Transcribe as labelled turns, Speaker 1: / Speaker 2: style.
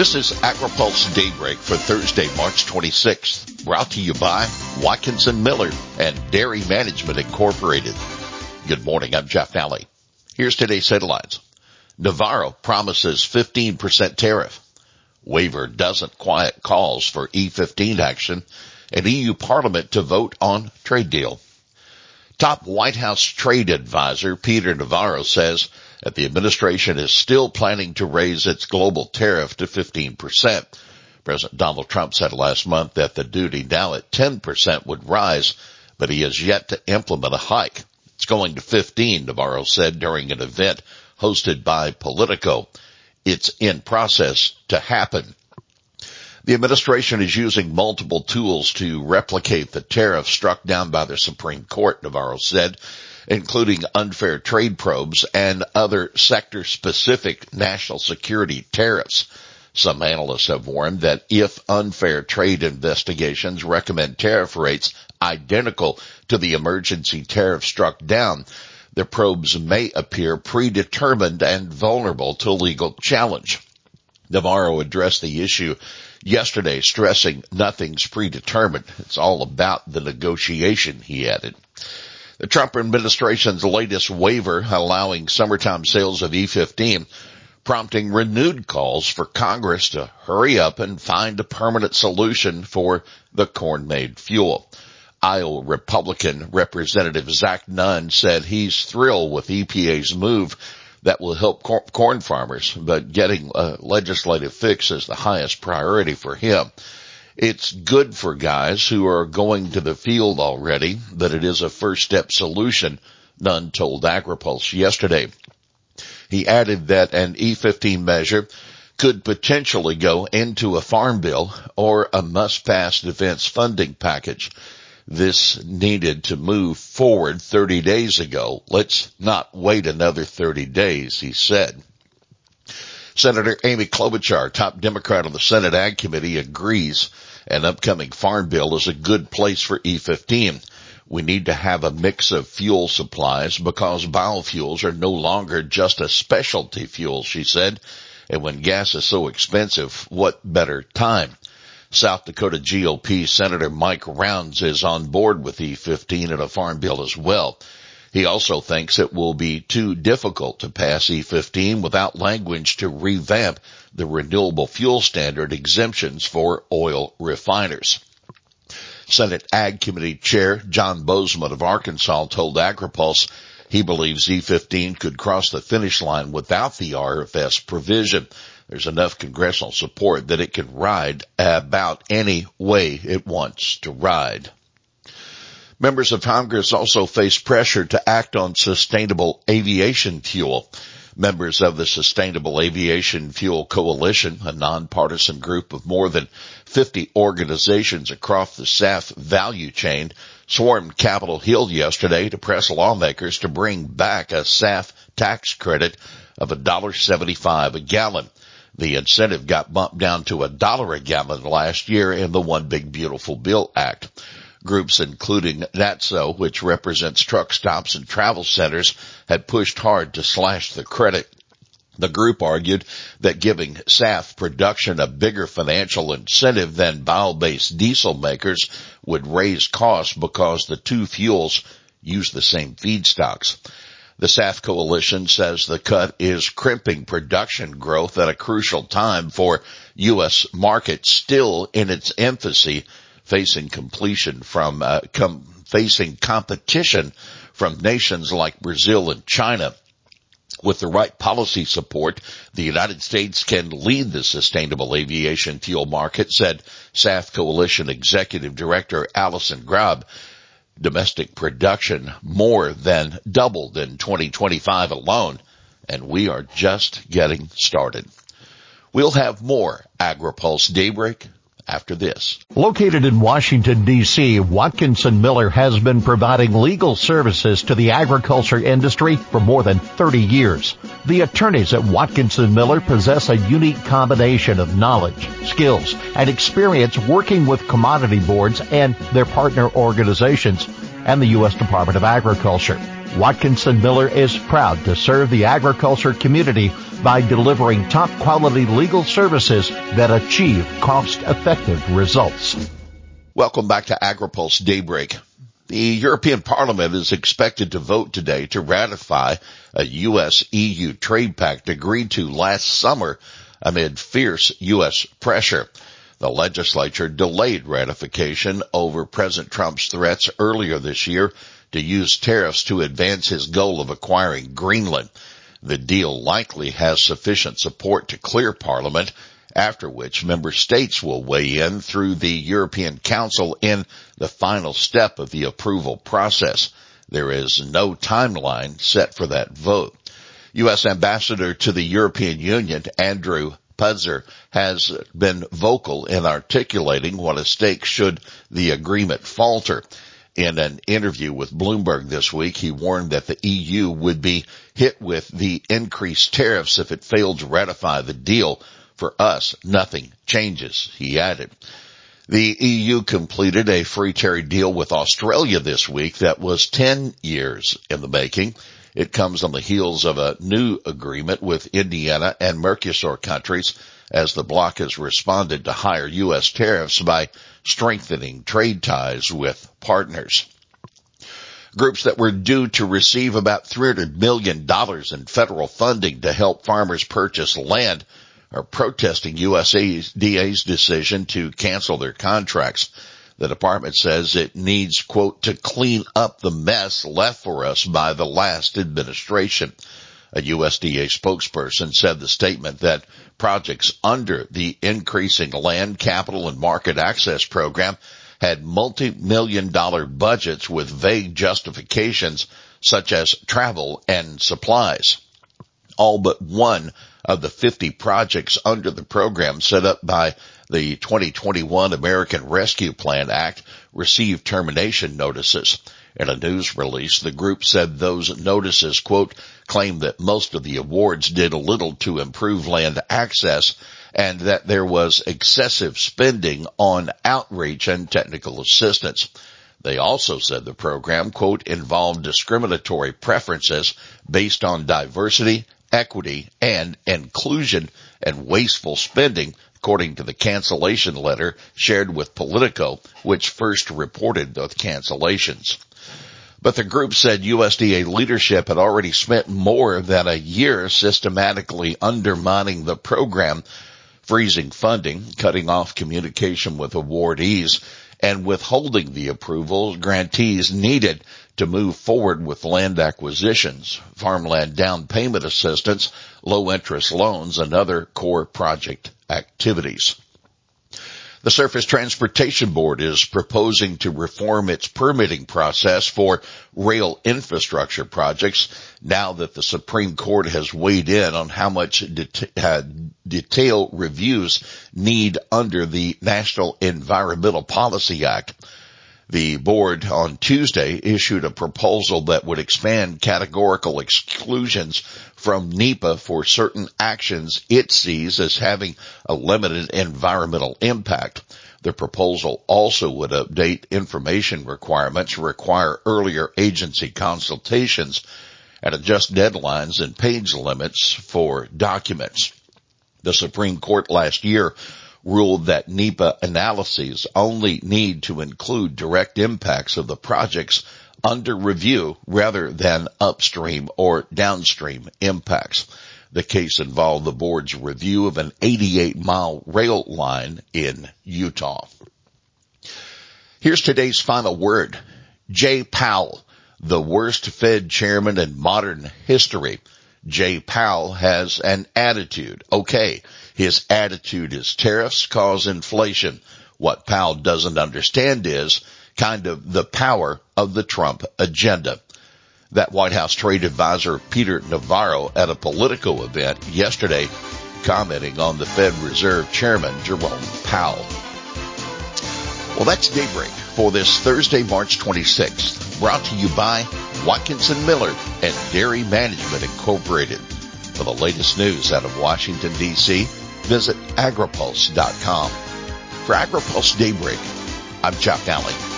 Speaker 1: This is AgriPulse Daybreak for Thursday, March 26th, brought to you by Watkinson Miller and Dairy Management Incorporated. Good morning, I'm Jeff Nally. Here's today's headlines. Navarro promises 15% tariff. Waiver doesn't quiet calls for E15 action, and EU Parliament to vote on trade deal. Top White House trade advisor Peter Navarro says that the administration is still planning to raise its global tariff to 15%. President Donald Trump said last month that the duty now at 10% would rise, but he has yet to implement a hike. It's going to 15, Navarro said during an event hosted by Politico. It's in process to happen. The administration is using multiple tools to replicate the tariff struck down by the Supreme Court, Navarro said, including unfair trade probes and other sector-specific national security tariffs. Some analysts have warned that if unfair trade investigations recommend tariff rates identical to the emergency tariff struck down, the probes may appear predetermined and vulnerable to legal challenge. Navarro addressed the issue yesterday, stressing nothing's predetermined. It's all about the negotiation, he added. The Trump administration's latest waiver allowing summertime sales of E15, prompting renewed calls for Congress to hurry up and find a permanent solution for the corn-made fuel. Iowa Republican Representative Zach Nunn said he's thrilled with EPA's move that will help corn farmers, but getting a legislative fix is the highest priority for him. It's good for guys who are going to the field already, but it is a first step solution, Nunn told AgriPulse yesterday. He added that an E15 measure could potentially go into a farm bill or a must-pass defense funding package. This needed to move forward 30 days ago. Let's not wait another 30 days, he said. Senator Amy Klobuchar, top Democrat on the Senate Ag Committee, agrees an upcoming farm bill is a good place for E15. We need to have a mix of fuel supplies because biofuels are no longer just a specialty fuel, she said. And when gas is so expensive, what better time? South Dakota GOP Senator Mike Rounds is on board with E15 and a farm bill as well. He also thinks it will be too difficult to pass E15 without language to revamp the renewable fuel standard exemptions for oil refiners. Senate Ag Committee Chair John Bozeman of Arkansas told AgriPulse he believes E15 could cross the finish line without the RFS provision. There's enough congressional support that it can ride about any way it wants to ride. Members of Congress also face pressure to act on sustainable aviation fuel. Members of the Sustainable Aviation Fuel Coalition, a nonpartisan group of more than 50 organizations across the SAF value chain, swarmed Capitol Hill yesterday to press lawmakers to bring back a SAF tax credit of $1.75 a gallon. The incentive got bumped down to $1 a gallon last year in the One Big Beautiful Bill Act. Groups including NATSO, which represents truck stops and travel centers, had pushed hard to slash the credit. The group argued that giving SAF production a bigger financial incentive than bio-based diesel makers would raise costs because the two fuels use the same feedstocks. The SAF coalition says the cut is crimping production growth at a crucial time for U.S. market still in its infancy, facing competition from nations like Brazil and China. With the right policy support, the United States can lead the sustainable aviation fuel market, said SAF Coalition Executive Director Allison Grubb. Domestic production more than doubled in 2025 alone, and we are just getting started. We'll have more AgriPulse Daybreak after this.
Speaker 2: Located in Washington, D.C., Watkinson Miller has been providing legal services to the agriculture industry for more than 30 years. The attorneys at Watkinson Miller possess a unique combination of knowledge, skills, and experience working with commodity boards and their partner organizations and the U.S. Department of Agriculture. Watkinson Miller is proud to serve the agriculture community by delivering top-quality legal services that achieve cost-effective results.
Speaker 1: Welcome back to AgriPulse Daybreak. The European Parliament is expected to vote today to ratify a U.S.-EU trade pact agreed to last summer amid fierce U.S. pressure. The legislature delayed ratification over President Trump's threats earlier this year to use tariffs to advance his goal of acquiring Greenland. The deal likely has sufficient support to clear Parliament, after which member states will weigh in through the European Council in the final step of the approval process. There is no timeline set for that vote. U.S. Ambassador to the European Union, Andrew Putzer, has been vocal in articulating what is at stake should the agreement falter. In an interview with Bloomberg this week, he warned that the EU would be hit with the increased tariffs if it failed to ratify the deal. For us, nothing changes, he added. The EU completed a free trade deal with Australia this week that was 10 years in the making. It comes on the heels of a new agreement with Indiana and Mercosur countries as the bloc has responded to higher U.S. tariffs by strengthening trade ties with partners. Groups that were due to receive about $300 million in federal funding to help farmers purchase land are protesting USDA's decision to cancel their contracts. The department says it needs, quote, to clean up the mess left for us by the last administration. A USDA spokesperson said the statement that projects under the Increasing Land, Capital, and Market Access Program had multi-million-dollar budgets with vague justifications such as travel and supplies. All but one of the 50 projects under the program set up by the 2021 American Rescue Plan Act received termination notices. In a news release, the group said those notices, quote, claim that most of the awards did little to improve land access and that there was excessive spending on outreach and technical assistance. They also said the program, quote, involved discriminatory preferences based on diversity, equity, and inclusion, and wasteful spending, according to the cancellation letter shared with Politico, which first reported the cancellations. But the group said USDA leadership had already spent more than a year systematically undermining the program, freezing funding, cutting off communication with awardees, and withholding the approvals grantees needed to move forward with land acquisitions, farmland down payment assistance, low-interest loans, and other core project activities. The Surface Transportation Board is proposing to reform its permitting process for rail infrastructure projects now that the Supreme Court has weighed in on how much detailed reviews need under the National Environmental Policy Act. The board on Tuesday issued a proposal that would expand categorical exclusions from NEPA for certain actions it sees as having a limited environmental impact. The proposal also would update information requirements, require earlier agency consultations, and adjust deadlines and page limits for documents. The Supreme Court last year ruled that NEPA analyses only need to include direct impacts of the projects under review rather than upstream or downstream impacts. The case involved the board's review of an 88-mile rail line in Utah. Here's today's final word. Jay Powell, the worst Fed chairman in modern history. Jay Powell has an attitude. Okay, his attitude is tariffs cause inflation. What Powell doesn't understand is kind of the power of the Trump agenda. That White House trade advisor Peter Navarro at a Politico event yesterday commenting on the Fed Reserve Chairman Jerome Powell. Well, that's Daybreak for this Thursday, March 26th, brought to you by Watkinson Miller and Dairy Management Incorporated. For the latest news out of Washington, D.C., visit agripulse.com. For AgriPulse Daybreak, I'm Jeff Nally.